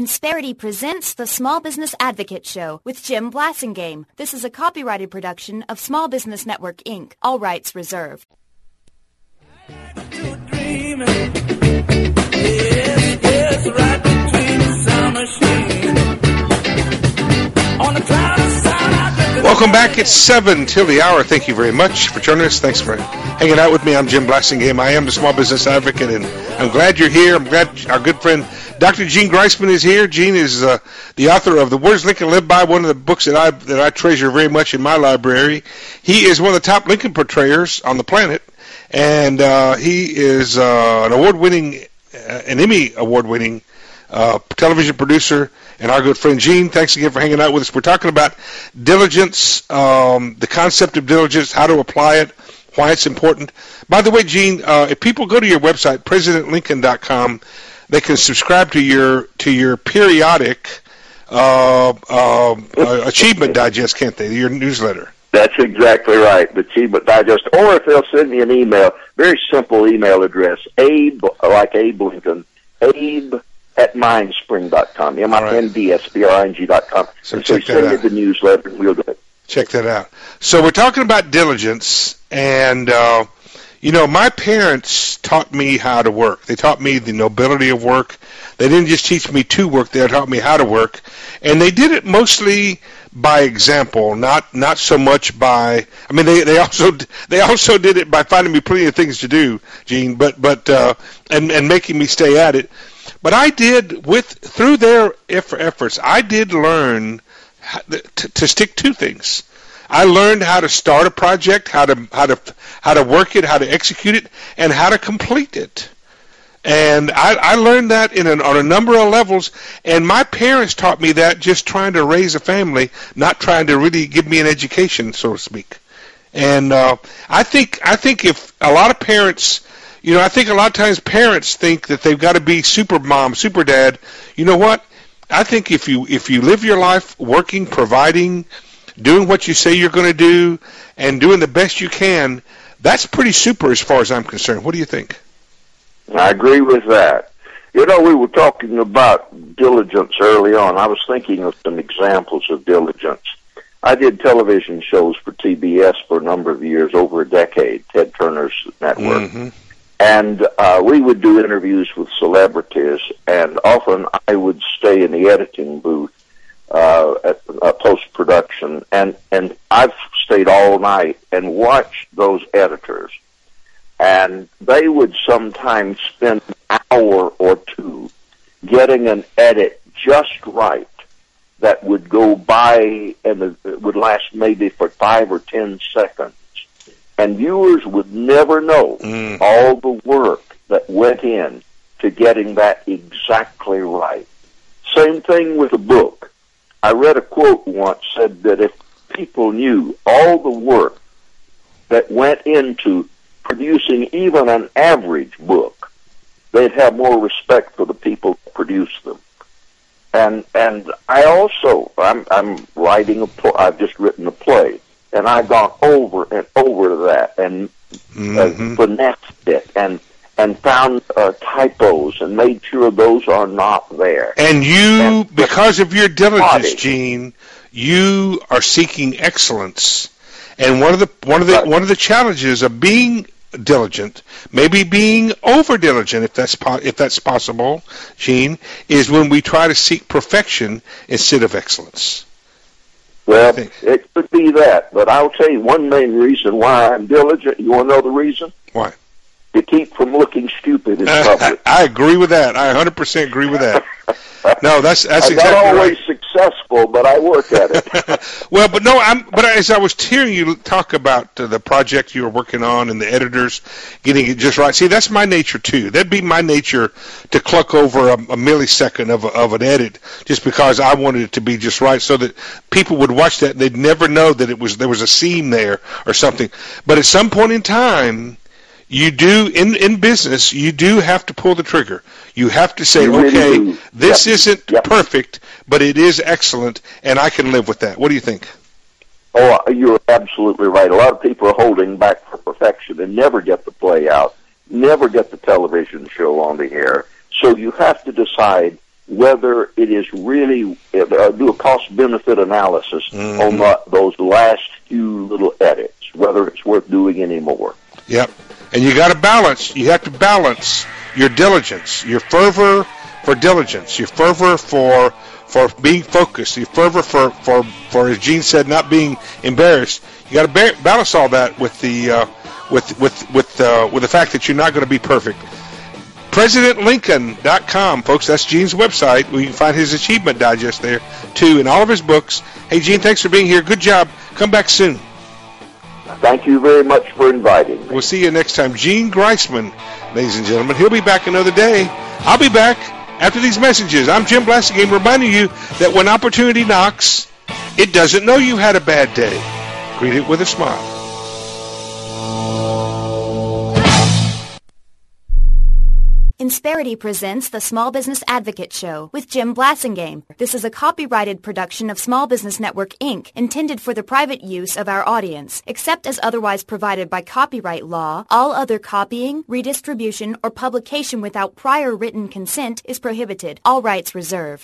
Insperity presents the Small Business Advocate Show with Jim Blasingame. This is a copyrighted production of Small Business Network, Inc. All rights reserved. Welcome back. It's 7 till the hour. Thank you very much for joining us. Thanks for hanging out with me. I'm Jim Blasingame. I am the Small Business Advocate, and I'm glad you're here. I'm glad our good friend Dr. Gene Greisman is here. Gene is the author of The Words Lincoln Live By, one of the books that I treasure very much in my library. He is one of the top Lincoln portrayers on the planet, and he is an award-winning, an Emmy award-winning television producer. And our good friend Gene, thanks again for hanging out with us. We're talking about diligence, the concept of diligence, how to apply it, why it's important. By the way, Gene, if people go to your website, PresidentLincoln.com, they can subscribe to your periodic Achievement Digest, can't they? Your newsletter. That's exactly right, the Achievement Digest. Or if they'll send me an email, very simple email address, Abe, like Abe Lincoln, Abe@mindspring.com, MINDSPRING.com. So check that send out. me the newsletter and we'll do it. Check that out. So we're talking about diligence, and my parents taught me how to work. They taught me the nobility of work. They didn't just teach me to work, they taught me how to work. And they did it mostly by example, not so much by, I mean, they also did it by finding me plenty of things to do, Gene, but and making me stay at it. But I did, through their efforts, I did learn to stick to things. I learned how to start a project, how to work it, how to execute it, and how to complete it. And I learned that on a number of levels. And my parents taught me that just trying to raise a family, not trying to really give me an education, so to speak. And I think if a lot of parents, I think a lot of times parents think that they've got to be super mom, super dad. You know what? I think if you live your life working, providing, doing what you say you're going to do, and doing the best you can, that's pretty super as far as I'm concerned. What do you think? I agree with that. We were talking about diligence early on. I was thinking of some examples of diligence. I did television shows for TBS for a number of years, over a decade, Ted Turner's network. Mm-hmm. And we would do interviews with celebrities, and often I would stay in the editing booth at post-production, and I've stayed all night and watched those editors, and they would sometimes spend an hour or two getting an edit just right that would go by and it would last maybe for 5 or 10 seconds. And viewers would never know all the work that went in to getting that exactly right. Same thing with a book. I read a quote once said that if people knew all the work that went into producing even an average book, they'd have more respect for the people that produce them. And I also, I'm writing I've just written a play, and I've gone over and over to that and finessed it and found typos and made sure those are not there. And because of your diligence, Gene, you are seeking excellence. And one of the challenges of being diligent, maybe being over diligent, if that's possible, Gene, is when we try to seek perfection instead of excellence. Well, it could be that, but I'll tell you one main reason why I'm diligent. You want to know the reason? Why? To keep from looking stupid in public. I agree with that. I 100% agree with that. No, that's exactly right. I'm not always successful, but I work at it. Well, but as I was hearing you talk about the project you were working on and the editors getting it just right, see, that's my nature too. That'd be my nature to cluck over a millisecond of an edit just because I wanted it to be just right, so that people would watch that and they'd never know that there was a seam there or something. But at some point in time, you do, in business, you do have to pull the trigger. You have to say, okay, this isn't perfect, but it is excellent, and I can live with that. What do you think? Oh, you're absolutely right. A lot of people are holding back for perfection and never get the play out, never get the television show on the air. So you have to decide whether it is really, do a cost-benefit analysis on those last few little edits, whether it's worth doing any more. Yep. And you got to balance. You have to balance your diligence, your fervor for diligence, your fervor for being focused, your fervor for as Gene said, not being embarrassed. You got to balance all that with the with the fact that you're not going to be perfect. PresidentLincoln.com, folks. That's Gene's website. We can find his achievement digest there too, and all of his books. Hey, Gene, thanks for being here. Good job. Come back soon. Thank you very much for inviting me. We'll see you next time. Gene Greisman, ladies and gentlemen. He'll be back another day. I'll be back after these messages. I'm Jim Blasingame, reminding you that when opportunity knocks, it doesn't know you had a bad day. Greet it with a smile. Insperity presents the Small Business Advocate Show with Jim Blasingame. This is a copyrighted production of Small Business Network, Inc., intended for the private use of our audience. Except as otherwise provided by copyright law, all other copying, redistribution, or publication without prior written consent is prohibited. All rights reserved.